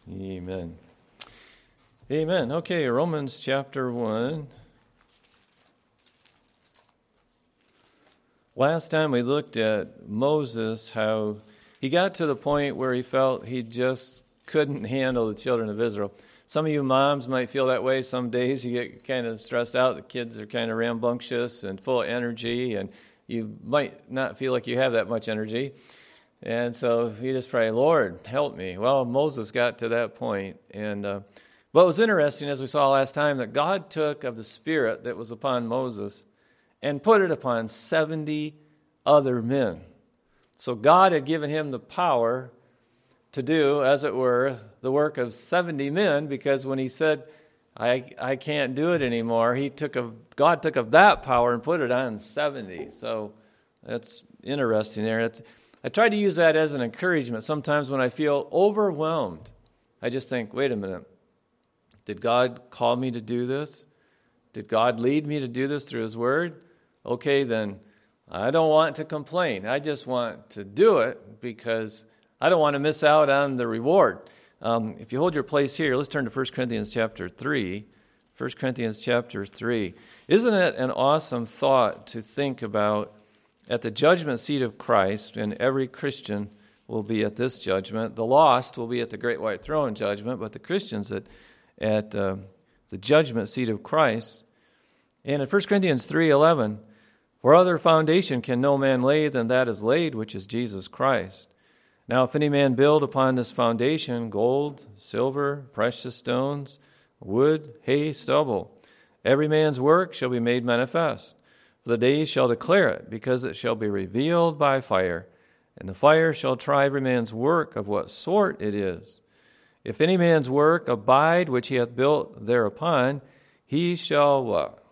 Amen. Amen. Okay, Romans chapter 1. Last time we looked at Moses, how he got to the point where he felt he just couldn't handle the children of Israel. Some of you moms might feel that way. Some days you get kind of stressed out. The kids are kind of rambunctious and full of energy, and you might not feel like you have that much energy. And so you just pray, Lord, help me. Well, Moses got to that point. And what was interesting, as we saw last time, that God took of the Spirit that was upon Moses and put it upon 70 other men. So God had given him the power to do, as it were, the work of 70 men, because when he said, I can't do it anymore, God took of that power and put it on 70. So that's interesting there. I try to use that as an encouragement. Sometimes when I feel overwhelmed, I just think, wait a minute, did God call me to do this? Did God lead me to do this through his word? Okay, then I don't want to complain. I just want to do it because I don't want to miss out on the reward. If you hold your place here, let's turn to 1 Corinthians chapter 3. 1 Corinthians chapter 3. Isn't it an awesome thought to think about at the judgment seat of Christ, and every Christian will be at this judgment. The lost will be at the great white throne judgment, but the Christians at the judgment seat of Christ. And in 1 Corinthians 3:11, for other foundation can no man lay than that is laid, which is Jesus Christ. Now if any man build upon this foundation gold, silver, precious stones, wood, hay, stubble, every man's work shall be made manifest. For the day shall declare it, because it shall be revealed by fire, and the fire shall try every man's work of what sort it is. If any man's work abide which he hath built thereupon, he shall what?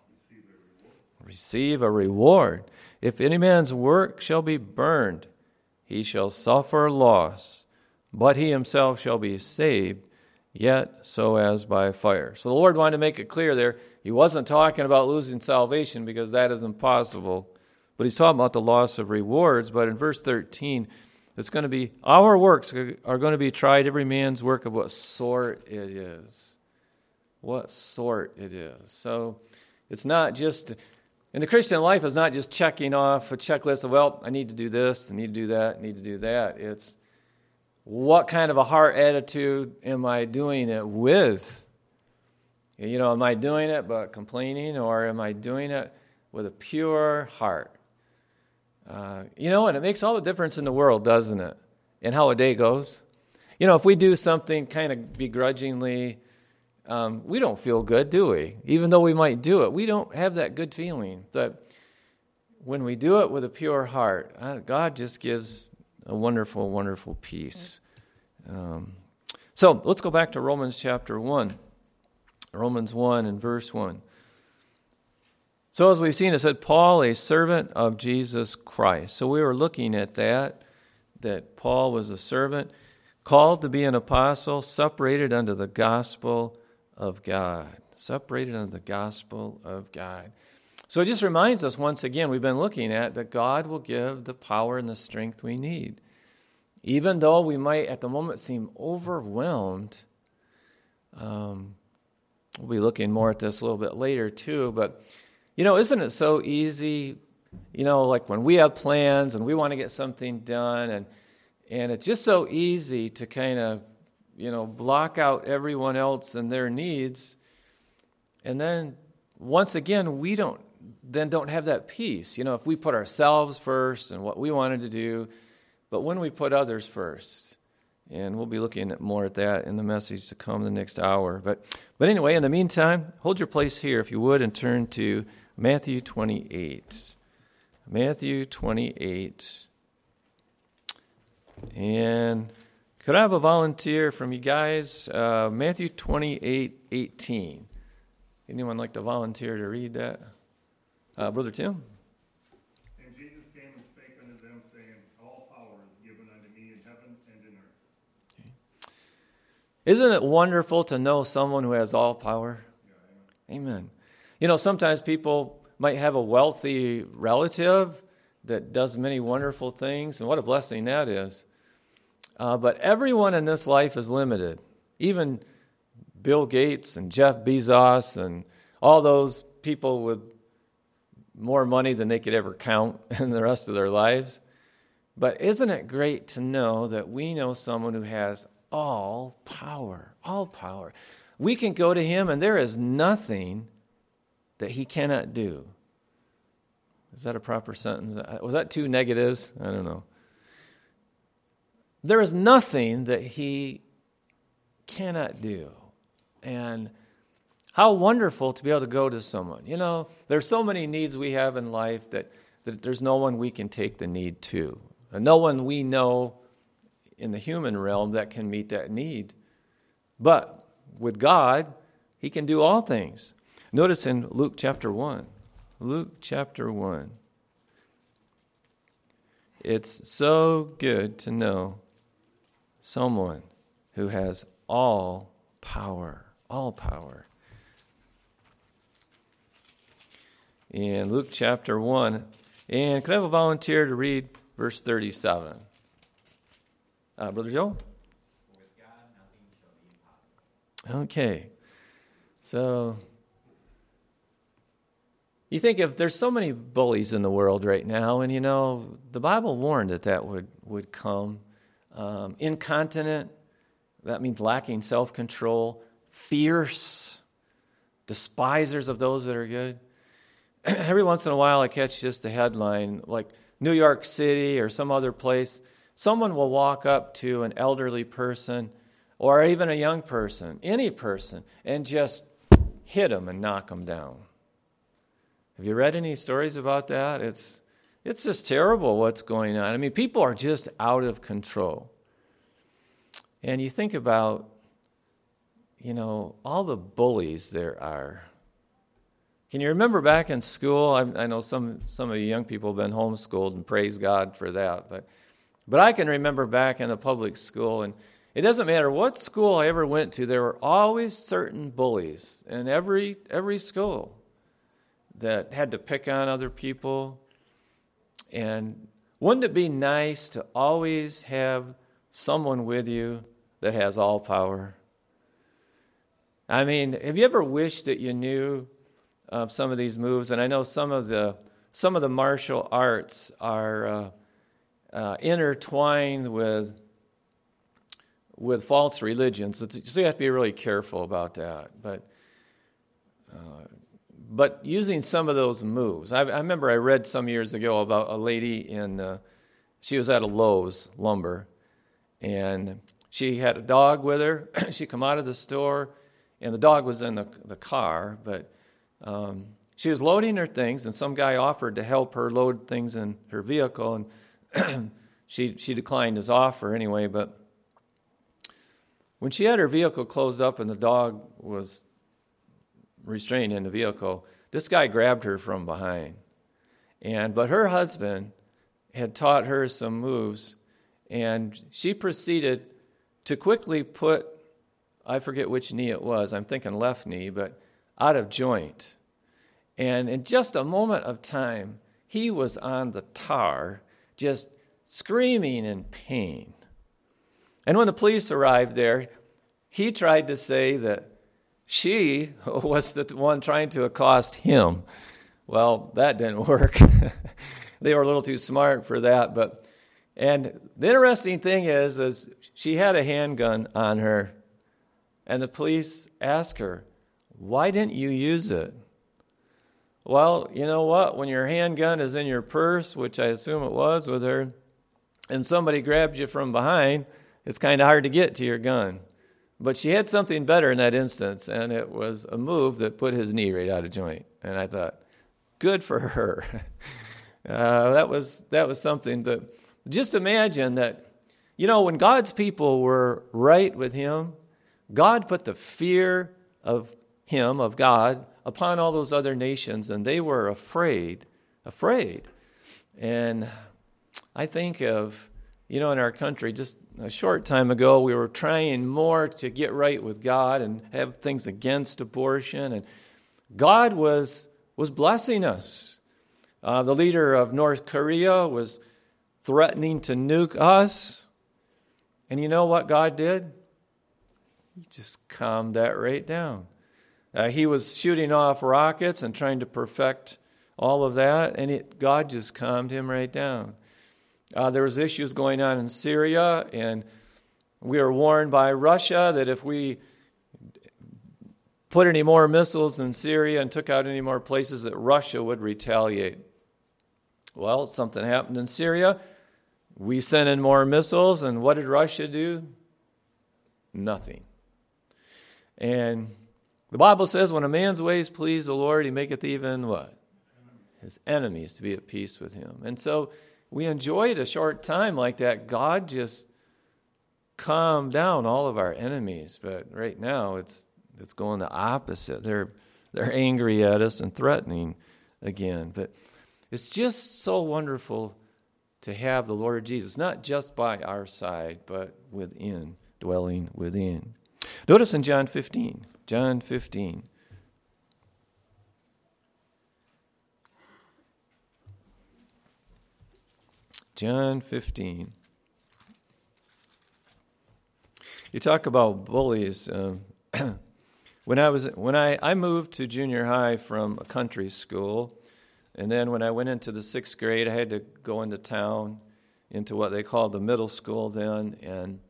Receive a reward. If any man's work shall be burned, he shall suffer loss, but he himself shall be saved, yet so as by fire. So the Lord wanted to make it clear there, he wasn't talking about losing salvation because that is impossible, but he's talking about the loss of rewards. But in verse 13, it's going to be, our works are going to be tried, every man's work of what sort it is. What sort it is. So it's not just, in the Christian life, it's not just checking off a checklist of, well, I need to do this, I need to do that, I need to do that. It's, what kind of a heart attitude am I doing it with? Am I doing it but complaining, or am I doing it with a pure heart? And it makes all the difference in the world, doesn't it? In how a day goes. If we do something kind of begrudgingly, we don't feel good, do we? Even though we might do it, we don't have that good feeling. But when we do it with a pure heart, God just gives a wonderful, wonderful peace. So let's go back to Romans chapter 1. Romans 1 and verse 1. So as we've seen, it said, Paul, a servant of Jesus Christ. So we were looking at that Paul was a servant, called to be an apostle, separated unto the gospel of God. Separated unto the gospel of God. So it just reminds us once again, we've been looking at that God will give the power and the strength we need. Even though we might at the moment seem overwhelmed, we'll be looking more at this a little bit later too, but isn't it so easy, like when we have plans and we want to get something done, and it's just so easy to kind of, block out everyone else and their needs, and then once again, we don't have that peace. If we put ourselves first and what we wanted to do, but when we put others first, and we'll be looking more at that in the message to come the next hour. But anyway, in the meantime, hold your place here, if you would, and turn to Matthew 28. Matthew 28. And could I have a volunteer from you guys? Matthew 28:18. Anyone like to volunteer to read that? Brother Tim? And Jesus came and spake unto them, saying, all power is given unto me in heaven and in earth. Okay. Isn't it wonderful to know someone who has all power? Yeah, amen. Sometimes people might have a wealthy relative that does many wonderful things, and what a blessing that is. But everyone in this life is limited. even Bill Gates and Jeff Bezos and all those people with more money than they could ever count in the rest of their lives. But isn't it great to know that we know someone who has all power, all power. We can go to him and there is nothing that he cannot do. Is that a proper sentence? Was that two negatives? I don't know. There is nothing that he cannot do. And how wonderful to be able to go to someone. You know, there's so many needs we have in life that there's no one we can take the need to. And no one we know in the human realm that can meet that need. But with God, he can do all things. Notice in Luke chapter 1. Luke chapter 1. It's so good to know someone who has all power. All power. In Luke chapter 1. And could I have a volunteer to read verse 37? Brother Joe? With God, nothing shall be impossible. Okay. So, you think if there's so many bullies in the world right now, and you know, the Bible warned that would come. Incontinent, that means lacking self-control. Fierce, despisers of those that are good. Every once in a while I catch just a headline, like New York City or some other place. Someone will walk up to an elderly person or even a young person, any person, and just hit them and knock them down. Have you read any stories about that? It's just terrible what's going on. I mean, people are just out of control. And you think about, you know, all the bullies there are. Can you remember back in school? I know some of you young people have been homeschooled, and praise God for that. But I can remember back in the public school, and it doesn't matter what school I ever went to, there were always certain bullies in every school that had to pick on other people. And wouldn't it be nice to always have someone with you that has all power? I mean, have you ever wished that you knew some of these moves? And I know some of the martial arts are intertwined with false religions, so you have to be really careful about that. But using some of those moves, I remember I read some years ago about a lady she was at a Lowe's Lumber, and she had a dog with her. She come out of the store, and the dog was in the car, but she was loading her things, and some guy offered to help her load things in her vehicle, and she declined his offer anyway. But when she had her vehicle closed up and the dog was restrained in the vehicle, this guy grabbed her from behind. But her husband had taught her some moves, and she proceeded to quickly put, I forget which knee it was, I'm thinking left knee, but out of joint. And in just a moment of time, he was on the tar, just screaming in pain. And when the police arrived there, he tried to say that she was the one trying to accost him. Well, that didn't work. They were a little too smart for that. And the interesting thing is she had a handgun on her, and the police asked her, "Why didn't you use it?" Well, you know what? When your handgun is in your purse, which I assume it was with her, and somebody grabs you from behind, it's kind of hard to get to your gun. But she had something better in that instance, and it was a move that put his knee right out of joint. And I thought, good for her. That was something. But just imagine that, you know, when God's people were right with him, God put the fear of him, of God, upon all those other nations, and they were afraid. And I think of, you know, in our country, just a short time ago, we were trying more to get right with God and have things against abortion, and God was blessing us. The leader of North Korea was threatening to nuke us, and you know what God did? He just calmed that right down. He was shooting off rockets and trying to perfect all of that, and God just calmed him right down. There was issues going on in Syria, and we were warned by Russia that if we put any more missiles in Syria and took out any more places, that Russia would retaliate. Well, something happened in Syria. We sent in more missiles, and what did Russia do? Nothing. And the Bible says, when a man's ways please the Lord, he maketh even what? His enemies to be at peace with him. And so we enjoyed a short time like that. God just calmed down all of our enemies. But right now it's going the opposite. They're angry at us and threatening again. But it's just so wonderful to have the Lord Jesus, not just by our side, but within, dwelling within. Notice in John 15. John 15. John 15. You talk about bullies. When I moved to junior high from a country school, and then when I went into the 6th grade, I had to go into town, into what they called the middle school then,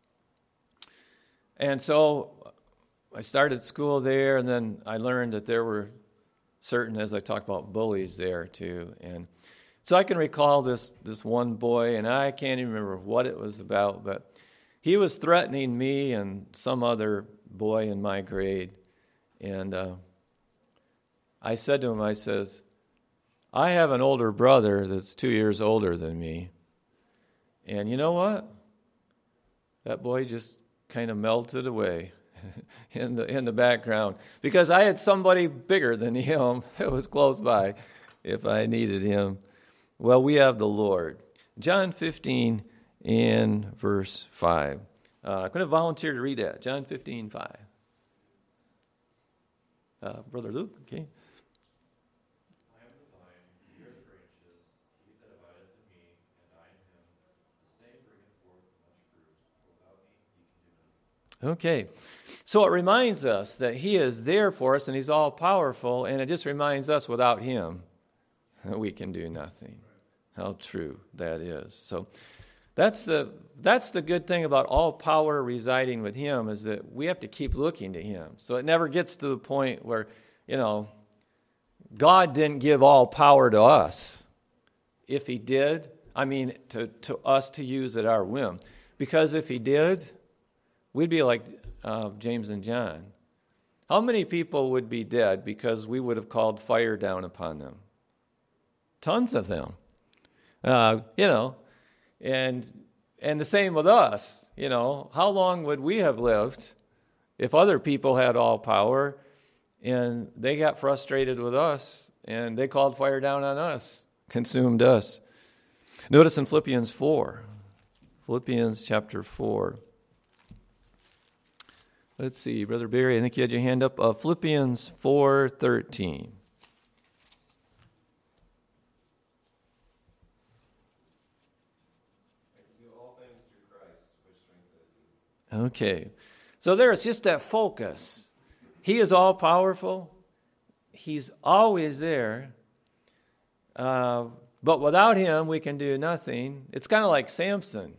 and so I started school there, and then I learned that there were certain, as I talked about, bullies there too. And so I can recall this one boy, and I can't even remember what it was about, but he was threatening me and some other boy in my grade. And I said to him, I says, I have an older brother that's 2 years older than me. And you know what? That boy just kind of melted away in the background, because I had somebody bigger than him that was close by if I needed him. Well, we have the Lord. John 15 and verse 5. I'm going to volunteer to read that. John 15, 5. Brother Luke, okay. I am the vine, ye are the branches. He that abideth in me, and I in him, the same bringeth forth much fruit. Without me ye can do nothing. Okay. So it reminds us that he is there for us and he's all powerful, and it just reminds us without him we can do nothing. How true that is. So that's the good thing about all power residing with him, is that we have to keep looking to him. So it never gets to the point where, God didn't give all power to us. If he did, to us to use at our whim. Because if he did, we'd be like James and John. How many people would be dead because we would have called fire down upon them? Tons of them. And the same with us. How long would we have lived if other people had all power and they got frustrated with us and they called fire down on us, consumed us? Notice in Philippians 4. Philippians chapter 4. Let's see, Brother Barry, I think you had your hand up. Philippians 4:13. Okay, so there's just that focus. He is all powerful. He's always there. But without him, we can do nothing. It's kind of like Samson.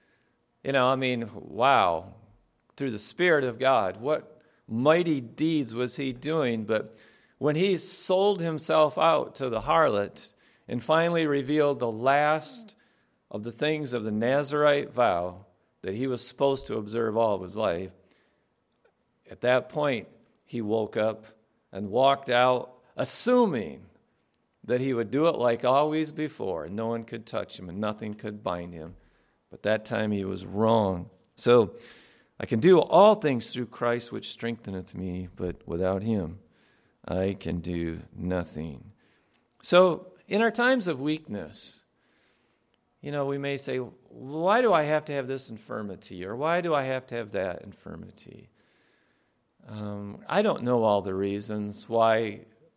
Wow. Through the Spirit of God, what mighty deeds was he doing? But when he sold himself out to the harlot and finally revealed the last of the things of the Nazirite vow that he was supposed to observe all of his life, at that point he woke up and walked out, assuming that he would do it like always before. No one could touch him and nothing could bind him. But that time he was wrong. So I can do all things through Christ which strengtheneth me, but without him I can do nothing. So in our times of weakness, we may say, why do I have to have this infirmity? Or why do I have to have that infirmity? I don't know all the reasons why.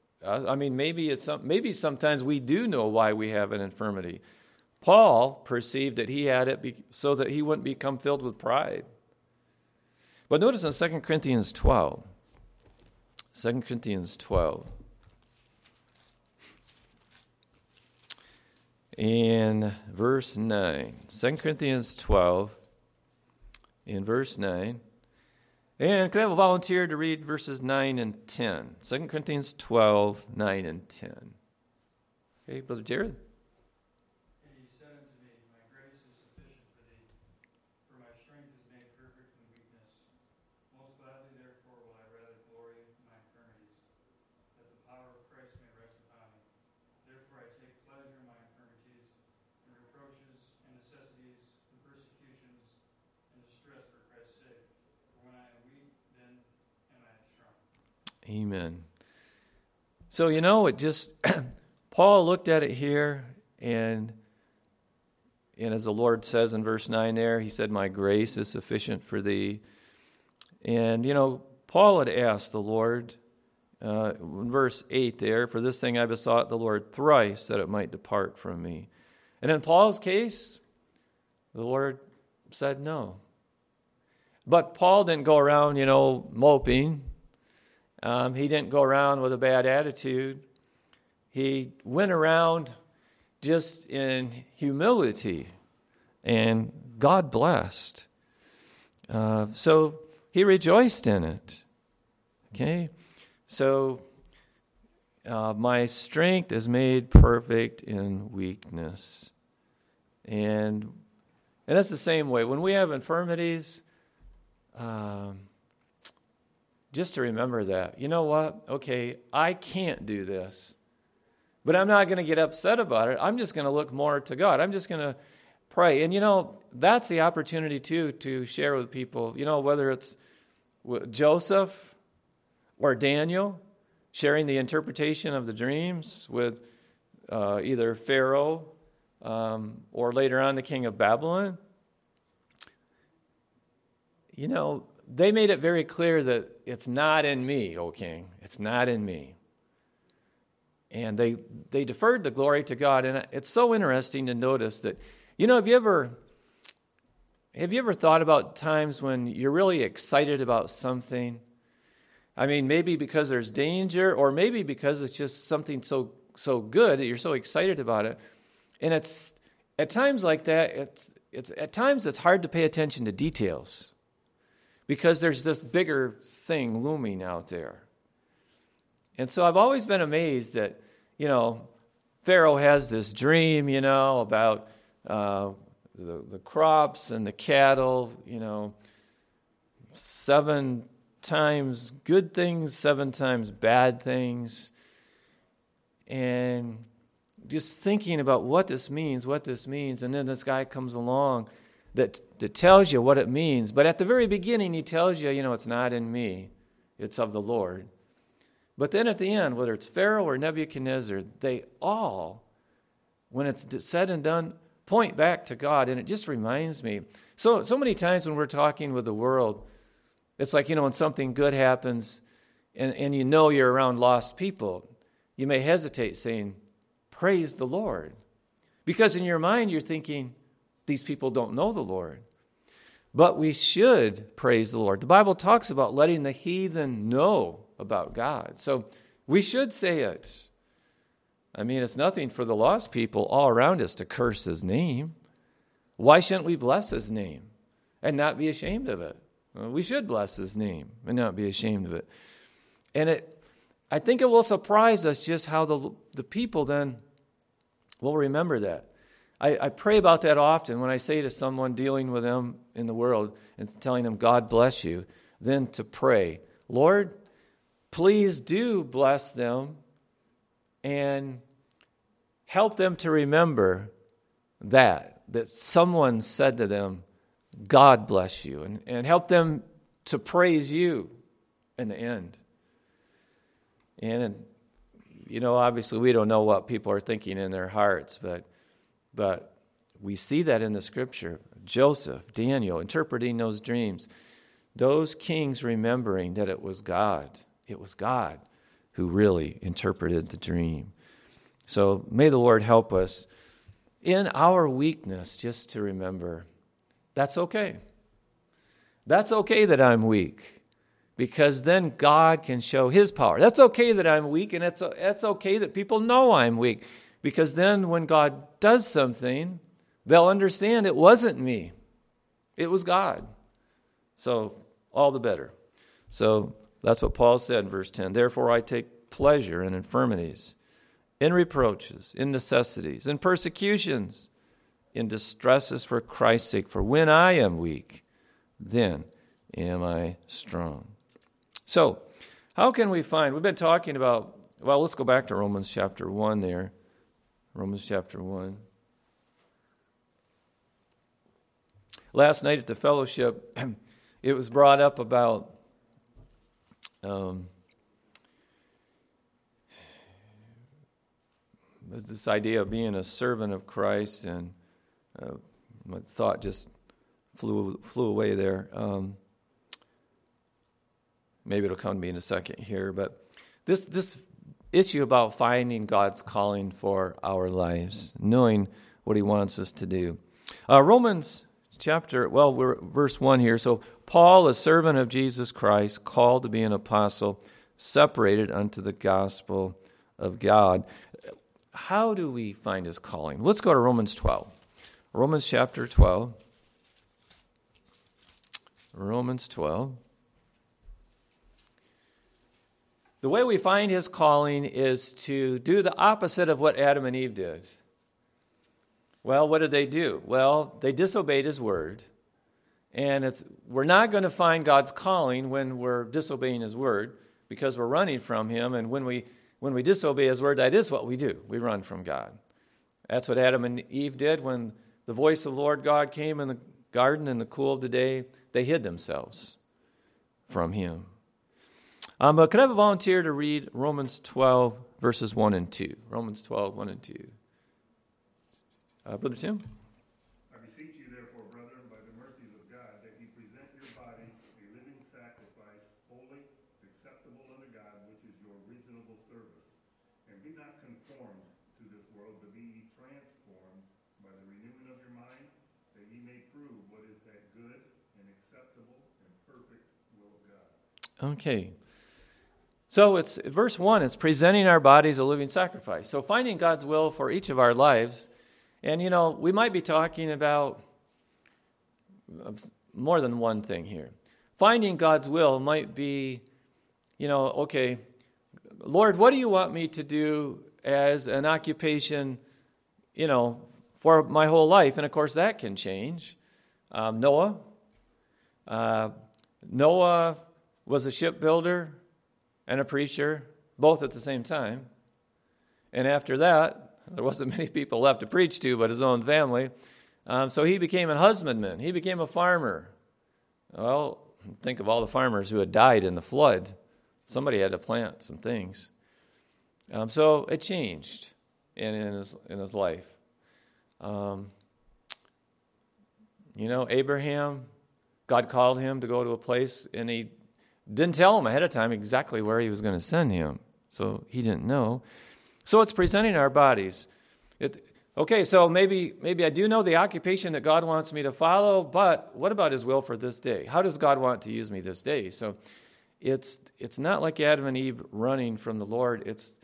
Maybe sometimes we do know why we have an infirmity. Paul perceived that he had it so that he wouldn't become filled with pride. But notice in 2 Corinthians 12. 2 Corinthians 12. In verse 9. 2 Corinthians 12, in verse 9. And could I have a volunteer to read verses 9 and 10? 2 Corinthians 12, 9 and 10. Okay, Brother Jared. And he said unto me, My grace is sufficient for thee, for my strength is made perfect in weakness. Most gladly therefore will I rather glory in my infirmities, that the power of Christ may rest upon me. Therefore I take pleasure in my infirmities, in reproaches, and necessities, and persecutions, and distress for Christ's sake. For when I am weak, then am I strong. Amen. So, it just, Paul looked at it here, and as the Lord says in verse 9 there, he said, my grace is sufficient for thee. And, Paul had asked the Lord, in verse 8 there, for this thing I besought the Lord thrice, that it might depart from me. And in Paul's case, the Lord said no. But Paul didn't go around, moping. He didn't go around with a bad attitude. He went around just in humility, and God blessed. So he rejoiced in it. Okay? So my strength is made perfect in weakness. And that's the same way. When we have infirmities, just to remember that. You know what? Okay, I can't do this. But I'm not going to get upset about it. I'm just going to look more to God. I'm just going to pray. And, that's the opportunity, too, to share with people, whether it's Joseph or Daniel, sharing the interpretation of the dreams with either Pharaoh or later on the king of Babylon. They made it very clear that it's not in me, O king. It's not in me. And they deferred the glory to God. And it's so interesting to notice that, have you ever thought about times when you're really excited about something? I mean, maybe because there's danger, or maybe because it's just something so good that you're so excited about it. And it's at times like that, at times it's hard to pay attention to details, because there's this bigger thing looming out there. And so I've always been amazed that, Pharaoh has this dream, about the crops and the cattle, 7 times good things, 7 times bad things. And just thinking about what this means. And then this guy comes along that tells you what it means. But at the very beginning, he tells you, it's not in me. It's of the Lord. But then at the end, whether it's Pharaoh or Nebuchadnezzar, they all, when it's said and done, point back to God. And it just reminds me. So many times when we're talking with the world, it's like, when something good happens and you're around lost people, you may hesitate saying, praise the Lord. Because in your mind, you're thinking, these people don't know the Lord. But we should praise the Lord. The Bible talks about letting the heathen know about God. So we should say it. I mean, it's nothing for the lost people all around us to curse his name. Why shouldn't we bless his name and not be ashamed of it? Well, we should bless his name and not be ashamed of it. And I think it will surprise us just how the people then will remember that. I pray about that often when I say to someone dealing with them in the world and telling them, God bless you, then to pray, Lord, please do bless them and help them to remember that someone said to them, God bless you, and help them to praise you in the end. And, obviously we don't know what people are thinking in their hearts, but we see that in the Scripture. Joseph, Daniel, interpreting those dreams. Those kings remembering that it was God. It was God who really interpreted the dream. So may the Lord help us in our weakness just to remember that's okay. That's okay that I'm weak, because then God can show his power. That's okay that I'm weak, and it's okay that people know I'm weak, because then when God does something, they'll understand it wasn't me. It was God. So all the better. So that's what Paul said in verse 10. Therefore I take pleasure in infirmities, in reproaches, in necessities, in persecutions, in distresses for Christ's sake. For when I am weak, then am I strong. So, how can we find? We've been talking about, well, let's go back to Romans chapter 1 there. Romans chapter 1. Last night at the fellowship, it was brought up about this idea of being a servant of Christ, and my thought just flew away there. Maybe it'll come to me in a second here, but this issue about finding God's calling for our lives, knowing what he wants us to do. Romans we're verse 1 here. So Paul, a servant of Jesus Christ, called to be an apostle, separated unto the gospel of God. How do we find his calling? Let's go to Romans 12. Romans chapter 12. Romans 12. The way we find his calling is to do the opposite of what Adam and Eve did. Well, what did they do? Well, they disobeyed his word. And we're not going to find God's calling when we're disobeying his word, because we're running from him. And when we disobey his word, that is what we do. We run from God. That's what Adam and Eve did when the voice of the Lord God came in the garden in the cool of the day. They hid themselves from him. But could I have a volunteer to read Romans 12, verses 1 and 2? Romans 12, 1 and 2. Brother Tim? I beseech you, therefore, brethren, by the mercies of God, that ye present your bodies a living sacrifice, holy, acceptable unto God, which is your reasonable service. And be not conformed to this world, but be ye transformed by the renewing of your mind, that ye may prove what is that good and acceptable and perfect will of God. Okay. So it's verse 1, it's presenting our bodies a living sacrifice. So finding God's will for each of our lives. And, we might be talking about more than one thing here. Finding God's will might be, okay, Lord, what do you want me to do as an occupation, for my whole life? And, of course, that can change. Noah was a shipbuilder and a preacher, both at the same time. And after that, there wasn't many people left to preach to but his own family. So he became a husbandman. He became a farmer. Well, think of all the farmers who had died in the flood. Somebody had to plant some things. So it changed in his life. Abraham, God called him to go to a place, and he didn't tell him ahead of time exactly where he was going to send him. So he didn't know. So it's presenting our bodies. So maybe I do know the occupation that God wants me to follow, but what about his will for this day? How does God want to use me this day? So it's not like Adam and Eve running from the Lord. It's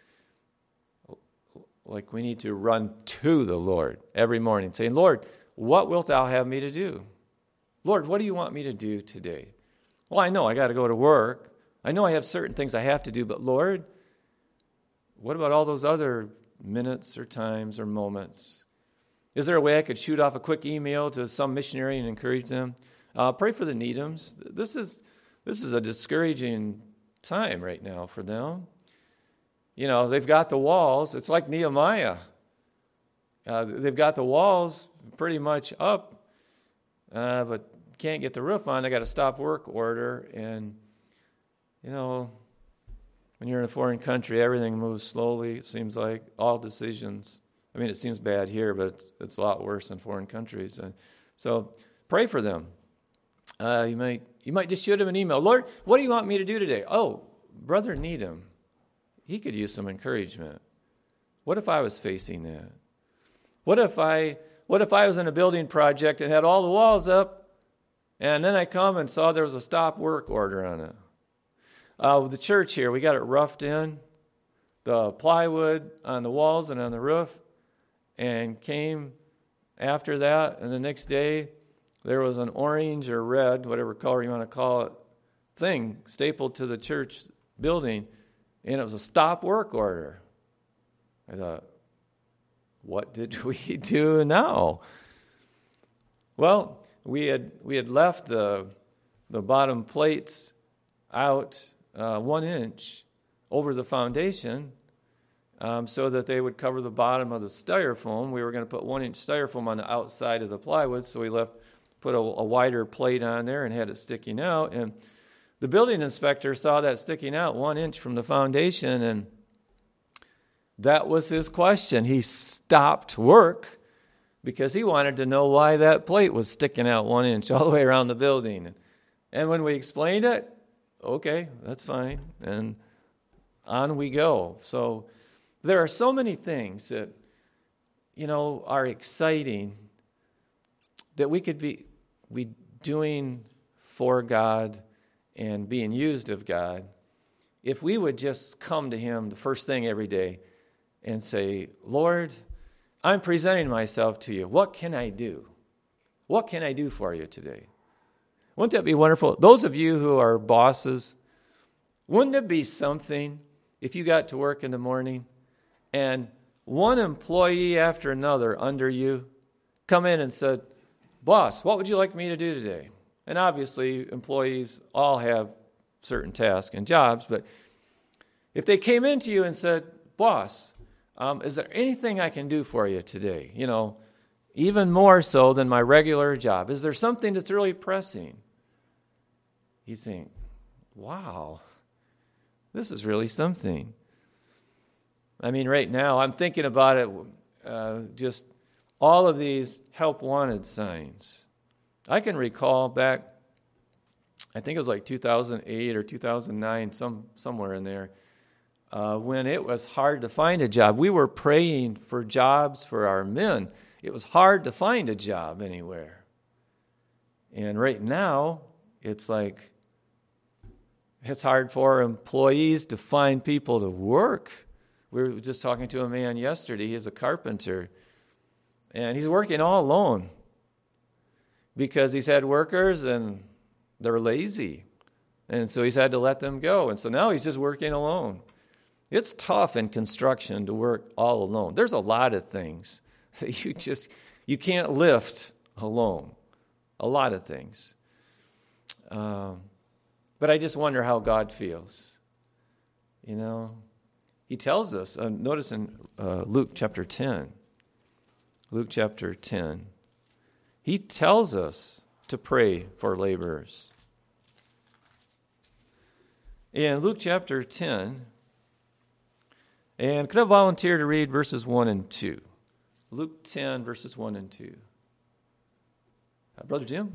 like we need to run to the Lord every morning, saying, Lord, what wilt thou have me to do? Lord, what do you want me to do today? Well, I know I got to go to work. I know I have certain things I have to do, but Lord, what about all those other minutes or times or moments? Is there a way I could shoot off a quick email to some missionary and encourage them? Pray for the Needhams. This is a discouraging time right now for them. They've got the walls. It's like Nehemiah. They've got the walls pretty much up, but can't get the roof on. They got a stop work order, and when you're in a foreign country, everything moves slowly. It seems like all decisions. I mean, it seems bad here, but it's a lot worse in foreign countries. And so pray for them. You might just shoot him an email. Lord, what do you want me to do today? Oh, Brother Needham, he could use some encouragement. What if I was facing that? What if I was in a building project and had all the walls up, And then I come and saw there was a stop work order on it. The church here, we got it roughed in, the plywood on the walls and on the roof, and came after that, and the next day there was an orange or red, whatever color you want to call it, thing stapled to the church building, and it was a stop work order. I thought, what did we do now? Well, we had left the bottom plates out 1 inch over the foundation so that they would cover the bottom of the styrofoam. We were going to put 1 inch styrofoam on the outside of the plywood, so we put a wider plate on there and had it sticking out. And the building inspector saw that sticking out 1 inch from the foundation, and that was his question. He stopped work because he wanted to know why that plate was sticking out 1 inch all the way around the building. And when we explained it, okay, that's fine. And on we go. So there are so many things that, are exciting that we could be doing for God and being used of God if we would just come to Him the first thing every day and say, Lord, I'm presenting myself to you. What can I do? What can I do for you today? Wouldn't that be wonderful? Those of you who are bosses, wouldn't it be something if you got to work in the morning and one employee after another under you come in and said, boss, what would you like me to do today? And obviously, employees all have certain tasks and jobs, but if they came into you and said, boss, is there anything I can do for you today? Even more so than my regular job. Is there something that's really pressing? You think, wow, this is really something. I mean, right now, I'm thinking about it, just all of these help wanted signs. I can recall back, I think it was like 2008 or 2009, somewhere in there, when it was hard to find a job. We were praying for jobs for our men. It was hard to find a job anywhere. And right now, it's like, it's hard for employees to find people to work. We were just talking to a man yesterday. He's a carpenter. And he's working all alone because he's had workers and they're lazy. And so he's had to let them go. And so now he's just working alone. It's tough in construction to work all alone. There's a lot of things that you can't lift alone. A lot of things. But I just wonder how God feels. He tells us, notice in Luke chapter 10. Luke chapter 10. He tells us to pray for laborers. In Luke chapter 10, and could I volunteer to read verses 1 and 2? Luke 10, verses 1 and 2. Brother Jim?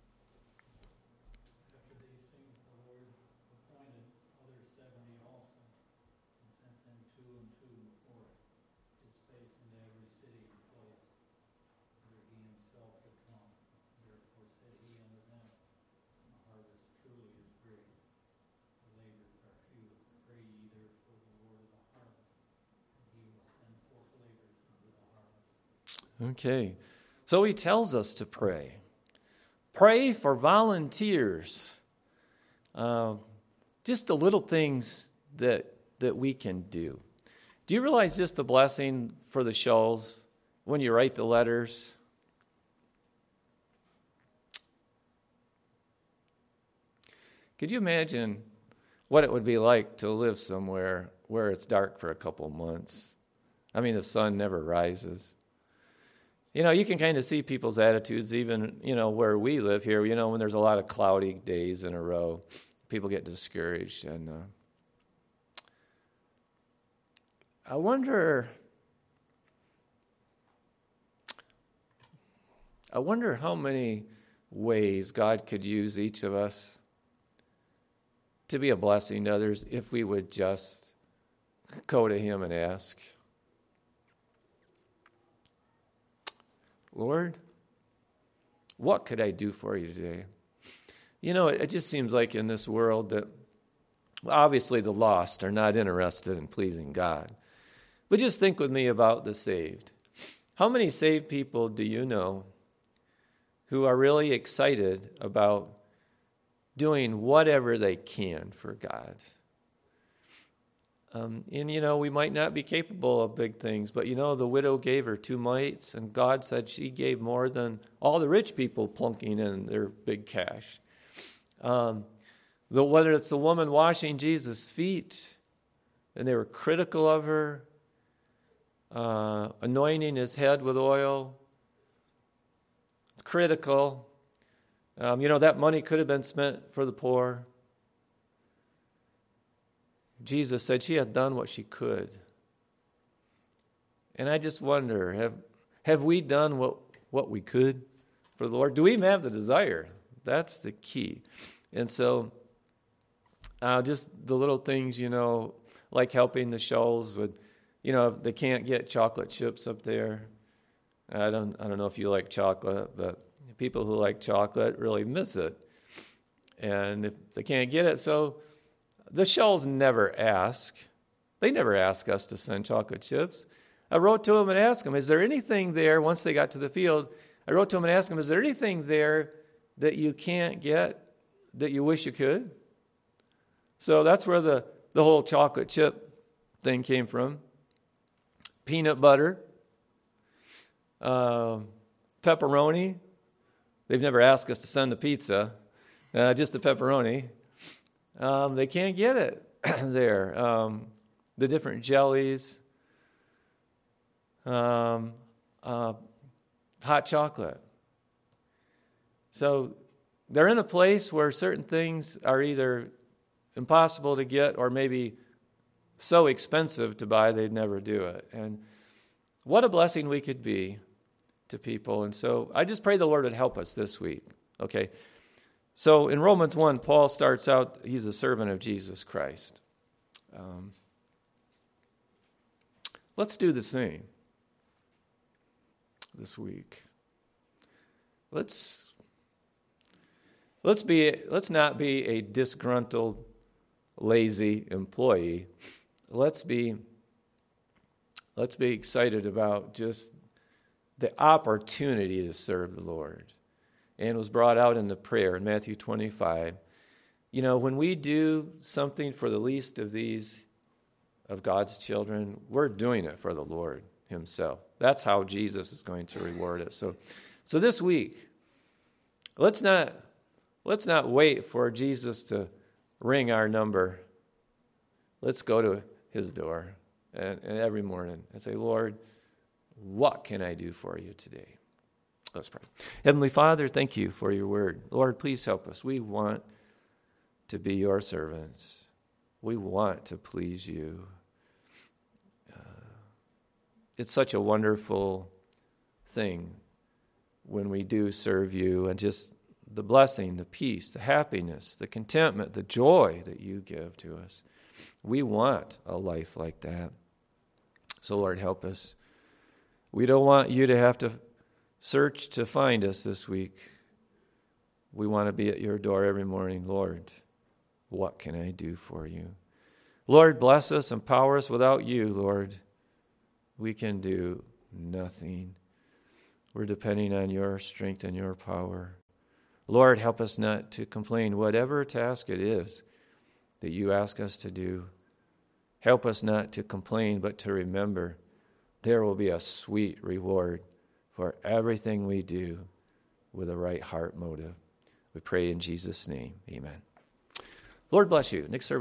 After these things, the Lord appointed other 70 also, and sent them two and two before his face into every city and place where he himself would come. Therefore said he unto them, the harvest truly is great, the laborers are few. Pray ye therefore the Lord of the harvest, and he will send forth laborers into the harvest. Okay. So he tells us to pray. Pray for volunteers. Just the little things that we can do. Do you realize just the blessing for the Schulls when you write the letters? Could you imagine what it would be like to live somewhere where it's dark for a couple months? I mean, the sun never rises. You can kind of see people's attitudes even, where we live here, when there's a lot of cloudy days in a row, people get discouraged. And I wonder how many ways God could use each of us to be a blessing to others if we would just go to Him and ask. Lord, what could I do for you today? It just seems like in this world that obviously the lost are not interested in pleasing God. But just think with me about the saved. How many saved people do you know who are really excited about doing whatever they can for God? We might not be capable of big things, but the widow gave her 2 mites, and God said she gave more than all the rich people plunking in their big cash. Whether it's the woman washing Jesus' feet, and they were critical of her, anointing his head with oil, critical. That money could have been spent for the poor. Jesus said she had done what she could. And I just wonder, have we done what we could for the Lord? Do we even have the desire? That's the key. And so just the little things, like helping the Schulls with, if they can't get chocolate chips up there. I don't know if you like chocolate, but people who like chocolate really miss it. And if they can't get it, so the Schulls never ask. They never ask us to send chocolate chips. I wrote to them and asked them, is there anything there, once they got to the field, I wrote to them and asked them, is there anything there that you can't get that you wish you could? So that's where the whole chocolate chip thing came from. Peanut butter, pepperoni. They've never asked us to send the pizza, just the pepperoni. They can't get it there. The different jellies, hot chocolate. So they're in a place where certain things are either impossible to get or maybe so expensive to buy they'd never do it. And what a blessing we could be to people. And so I just pray the Lord would help us this week. Okay. So in Romans 1, Paul starts out, he's a servant of Jesus Christ. Let's do the same this week. Let's not be a disgruntled, lazy employee. Let's be excited about just the opportunity to serve the Lord. And it was brought out in the prayer in Matthew 25. When we do something for the least of these, of God's children, we're doing it for the Lord himself. That's how Jesus is going to reward us. So this week, let's not wait for Jesus to ring our number. Let's go to his door and every morning and say, Lord, what can I do for you today? Let's pray. Heavenly Father, thank you for your word. Lord, please help us. We want to be your servants. We want to please you. It's such a wonderful thing when we do serve you, and just the blessing, the peace, the happiness, the contentment, the joy that you give to us. We want a life like that. So Lord, help us. We don't want you to have to search to find us this week. We want to be at your door every morning. Lord, what can I do for you? Lord, bless us, empower us. Without you, Lord, we can do nothing. We're depending on your strength and your power. Lord, help us not to complain, whatever task it is that you ask us to do. Help us not to complain, but to remember there will be a sweet reward for everything we do with a right heart motive. We pray in Jesus' name. Amen. Lord bless you. Next service.